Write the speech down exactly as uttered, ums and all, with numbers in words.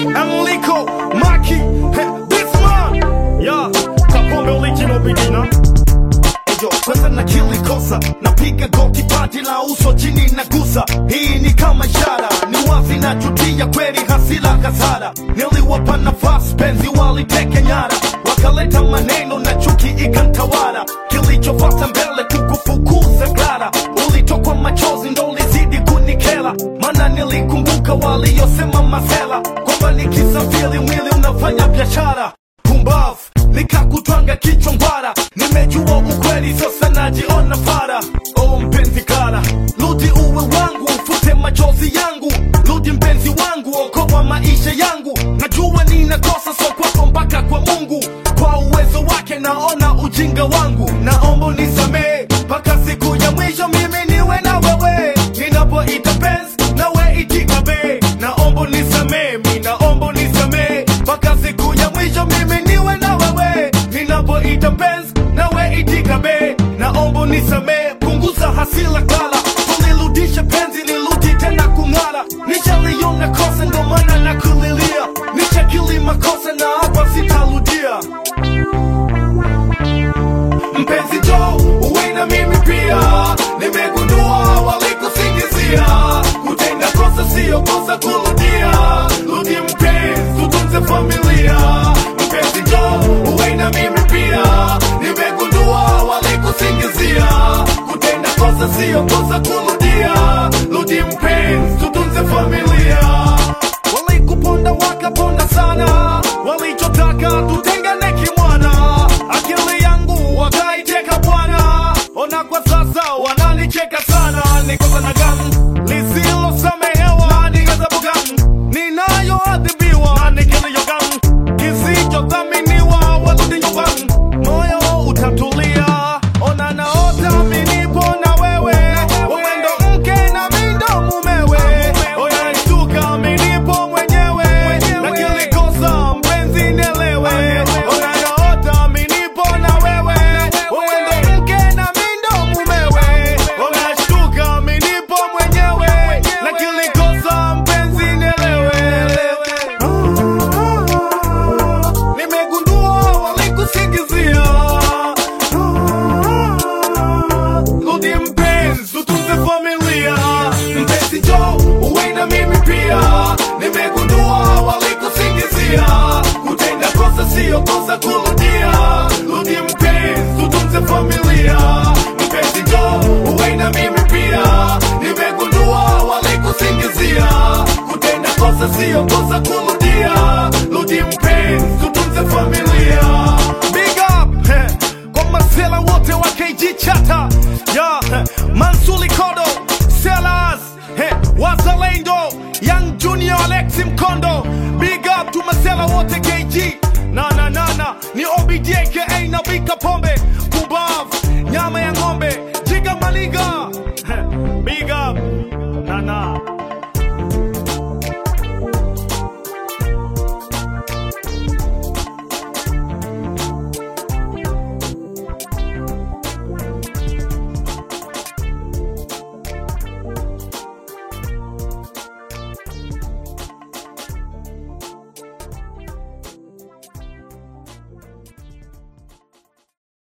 Enrico, Maki, this man. Yeah, Kapombe original bidina. Ejo, kwanza na kili kosa. Napiga goti pati la uso chini na gusa. Hii ni kama ishara, ni wazi na jutia kweli hasila hasara. Niliwapa nafasi penzi waliteke nyara, wakaleta maneno na chuki ikantawara. Kilichofuata mbele kukufukuza Clara, ulitokwa machozi ndo ulizidi kunikela. Mana nilikumbuka waliyosema masela, kwamba nikisafiri mwili unafanya biashara. Pumbavu, nikakutwanga kichwa ngwara. Nimejua ukweli sasa najiona fara. Oh mpenzi kara, rudi uwe wangu, ufute machozi yangu. Rudi mpenzi wangu, okoa maisha yangu. Najua ninakosa so kwako mpaka kwa Mungu. Kwa uwezo wake naona ujinga wangu. Naomba unisamehe, mpaka siku ya mwisho mimi niwe na wewe. Ninapoita penzi, nawe itika be. Naomba unisamehe, mi naomba unisamehe, mpaka siku ya mwisho mimi niwe na wewe. Ninapoita penzi, nawe itika be. Naomba unisamehe, punguza hasila kala. Tulirudisha penzi, nirudi tena kung'ara. Nishaliona kosa ndo maana nakulilia. Nishakili makosa na hapa sitarudia. Mpenzi jo, uwe na mimi pia. Nimegundua walikusingizia. Kutenda kosa sio kosa kurudia. Rudi mpenzi, tutunze familia. Mpenzi jo, uwe na mimi pia. Nimegundua walikusingizia. Kutenda kosa sio kosa kurudia. Rudi mpenzi, tutunze familia. Walikuponda wakaponda sana, walichotaka tutengane kimwana. Akili yangu wakaiteka bwana, ona kwa sasa wananicheka sana. Nikosa na gamu lisilo samehewa, ni ghadhabu gani ninayoadhibiwa. Na nikilio gamu kisichothaminiwa, warudi nyumbani moyo utatulia. Ona naota minipo na wewe, wewe ndo mke na mimi ndo mumewe. Ona nishtuka minipo mwenyewe, na kilikosa mpenzi nielewe. Ona naota minipo na wewe, wewe ndo mke na mimi ndo mumewe. Ona nishtuka minipo mwenyewe, na kilikosa mpenzi nielewe. Nimegundua walikusingizia. Rudi mpenzi, tutunze familia. Mpenzi jo, uwe na mimi pia. Nimegundua walikusingizia. Kutenda kosa sio kosa kurudia. Rudi mpenzi, tutunze familia. Mpenzi jo, uwe na mimi pia. Nimegundua walikusingizia. Kutenda kosa sio kosa kurudia. Rudi mpenzi, tutunze familia. Big up, heh, kwa masela wote wa K G Chata. Yeah, heh, Mansuli Kodo, Sellers, heh, Wazalendo, Young Junior Alexi Mkondo. Big up to masela wote K G. Na na na na, ni O B D K A na Bika Pombe.